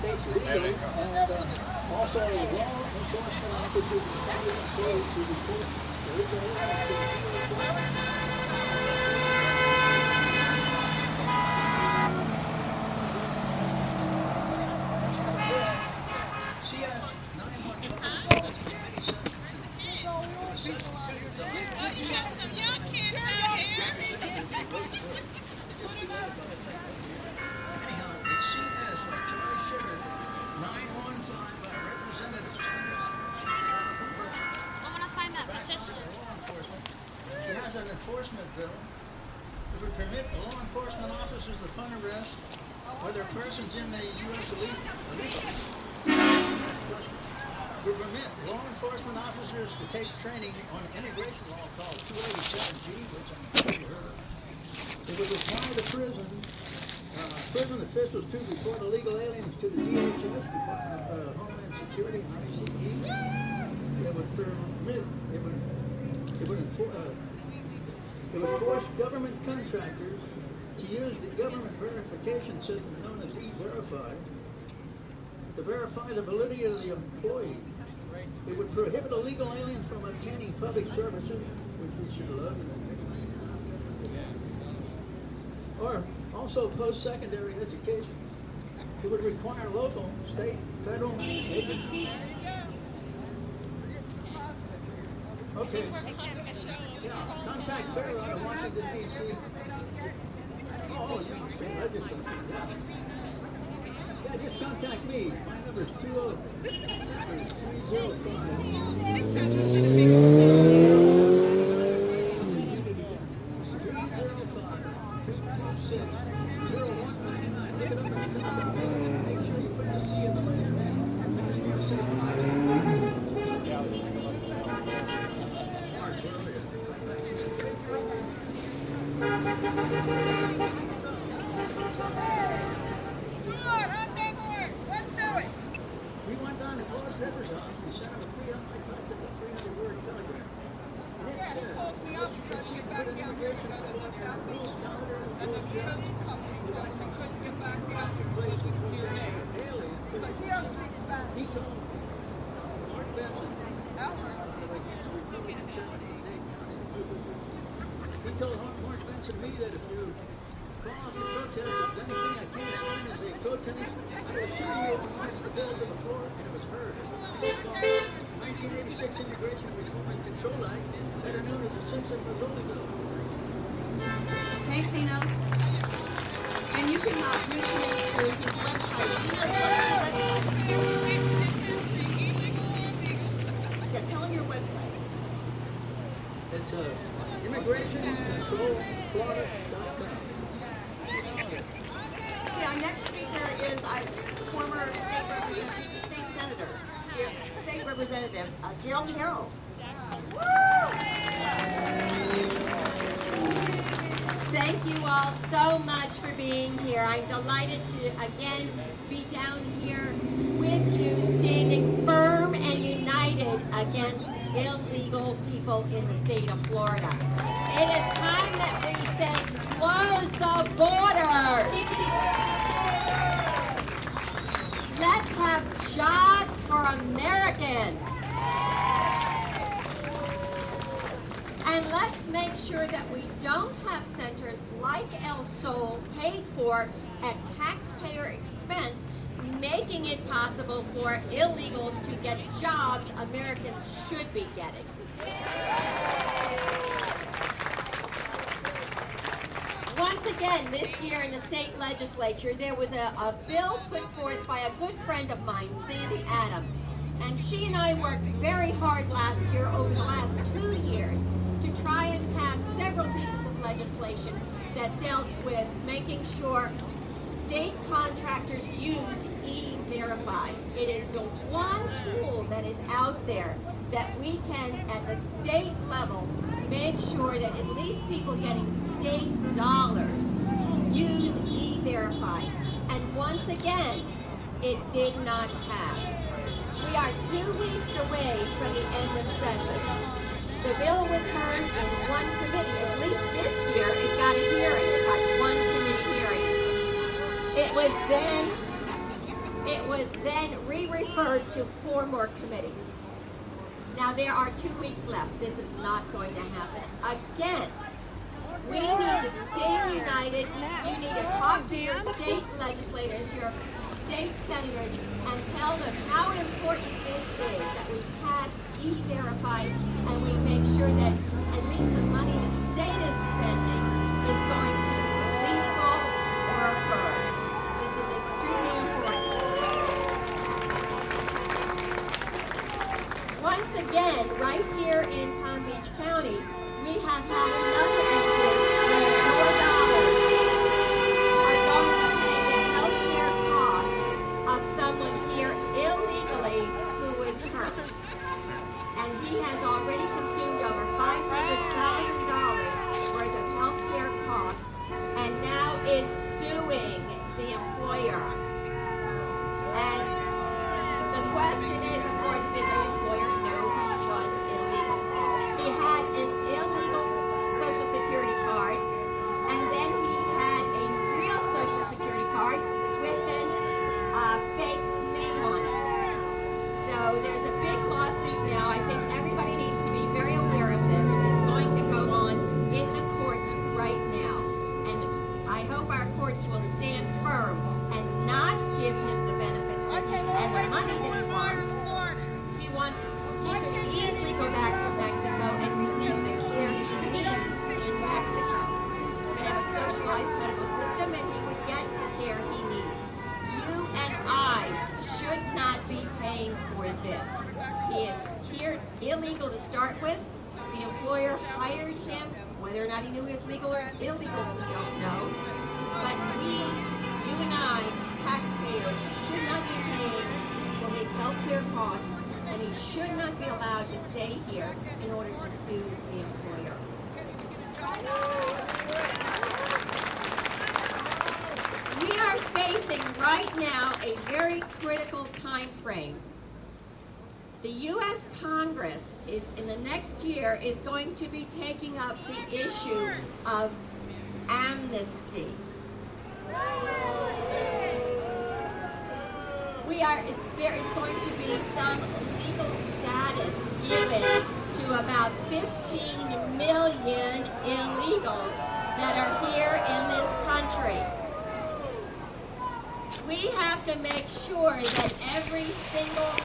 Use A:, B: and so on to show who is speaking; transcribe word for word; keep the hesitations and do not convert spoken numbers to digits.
A: States legally, and uh, also law enforcement officers and federal employees who report illegal aliens to the Bureau of C S nine one five is very subject to
B: You got some young kids out here.
A: Anyhow, it's C S like Charlie Sugar, nine one five by Representative Senator.
B: I want to sign that petition.
A: Law enforcement. He has an enforcement bill that would permit law enforcement officers to fund arrest whether persons in the U S illegally. Would permit law enforcement officers to take training on immigration law called two eighty-seven G, which I'm sure you heard of. It would require the prison, uh, prison officials to report illegal aliens to the D H S, Department of uh, Homeland Security, and I C E. It would permit, it would, it would, enfor uh, it would force government contractors to use the government verification system known as E-Verify to verify the validity of the employee. It would prohibit illegal aliens from obtaining public services, which we should love, or also post-secondary education. It would require local, state, federal agencies. Okay. Yeah, contact Farrah out of Washington, D C Oh, yeah, state legislature. Yeah. Yeah, just contact me. My number is two oh three oh We went down to George Rivers' house. We sent him a three hundred word telegram. And it said, you see the good immigration rules calendar and the judge would like to couldn't get back out to place with aliens. He told Mark Benson, he told Mark Benson me that if you call off the protest, if there's anything I can't stand as a protest, I will sue you against the bill to the floor, and it was heard. nineteen eighty-six Immigration Reform and Control Act, better known as the Simpson-Mazzoli Bill.
C: Thanks, Eno. And you can uh, reach him through his website. Eno's website. Yeah, tell him your website.
A: It's uh, immigration control florida dot com.
C: Okay, our next speaker is uh, former state representative, state senator, state representative uh, Gerald Harrell.
D: Thank you all so much for being here. I'm delighted to again be down here with you, standing firm and united against illegal people in the state of Florida. It is time that we say, close the borders. Let's have jobs for Americans. And let's make sure that we don't have centers like El Sol paid for at taxpayer expense, making it possible for illegals to get jobs Americans should be getting. Once again, this year in the state legislature, there was a, a bill put forth by a good friend of mine, Sandy Adams. And she and I worked very hard last year, over the last two years, to try and pass several pieces of legislation that dealt with making sure state contractors used E-Verify. It is the one tool that is out there that we can, at the state level, make sure that at least people getting state dollars use E-Verify. And once again, it did not pass. We are two weeks away from the end of session. The bill was heard in one committee. At least this year, it got a hearing. It got one committee hearing. It was then it was then re-referred to four more committees. Now there are two weeks left. This is not going to happen. Again, we need to stand united. You need to talk to your state legislators, your state senators, and tell them how important this is that we pass E-Verify and we make sure that at least the money the state is spending is going to legal workers. This is extremely important. Once again, right here in Palm Beach County, we have had another incident where more dollars are going to pay the health care costs of someone here illegally who is hurt. And he has already consumed over five hundred thousand dollars worth of health care costs and now is suing the employer. And the question is, of course, did the employer know he was illegal? He had an illegal Social Security card, and then he had a real Social Security card with a uh, fake name on it. So there's a big lawsuit now. I think everybody needs to be very aware of this. It's going to go on in the courts right now. And I hope our courts will stand firm and not give him the benefits and the money that he wants. He wants, he could easily go back to Mexico and receive the care he needs in Mexico. They have a socialized medical system and he would get the care he needs. You and I should not be paying for this. He is here illegal to start with. The employer hired him. Whether or not he knew he was legal or illegal, we don't know. But we, you and I, taxpayers, should not be paying for his health care costs, and he should not be allowed to stay here in order to sue the employer. We are facing right now a very critical time frame. The U S Congress is in the next year is going to be taking up the issue of amnesty. We are there is going to be some legal status given to about fifteen million illegals that are here in this country. We have to make sure that every single